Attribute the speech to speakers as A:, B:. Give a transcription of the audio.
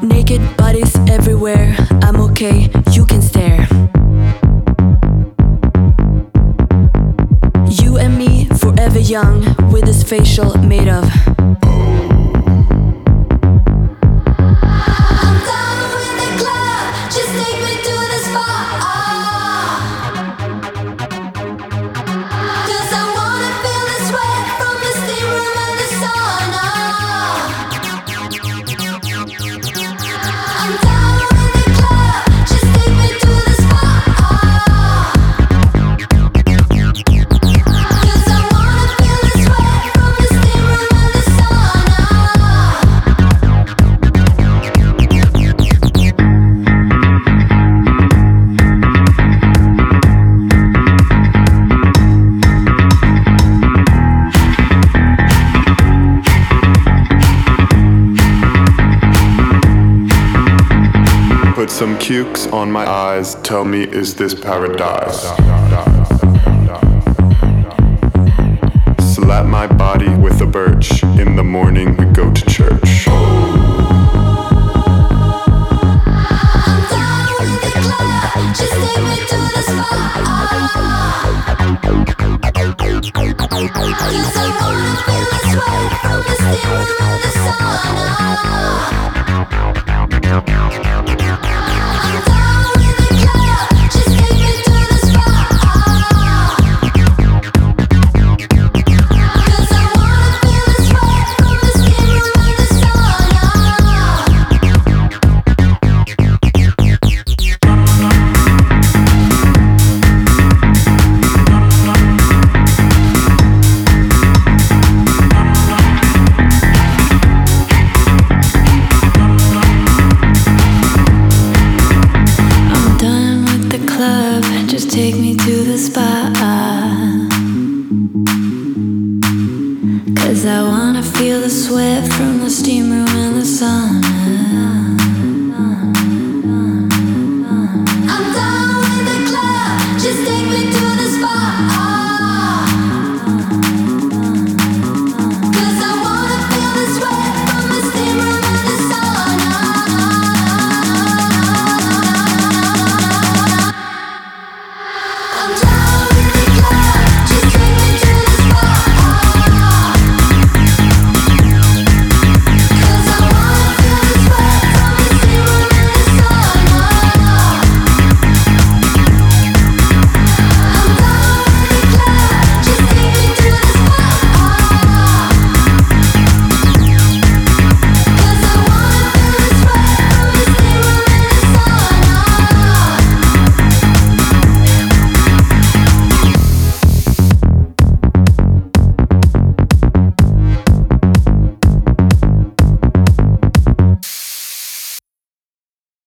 A: Naked bodies everywhere, I'm okay, you can stare. You and me, forever young, with this facial made of.
B: I'm done with the club, just take me to the spot. 'Cause I wanna feel the sweat from the steam room and the sauna. I'm done with the club, just take me to the spot. 'Cause I wanna feel the sweat from the steam room and the sauna.
C: Put some cukes on my eyes, tell me, is this paradise? Slap my body with a birch, in the morning we go to church.
B: I'm done with the club, just take me to the spot. 'Cause I wanna feel the sweat from the steam room and the sauna. I'm done with the club, just take me to the spot. 'Cause I wanna feel the sweat from the steam room and the sauna.
A: I'm done with the club, just take me to the spot. 'Cause I wanna feel the sweat from the steam room and the sauna.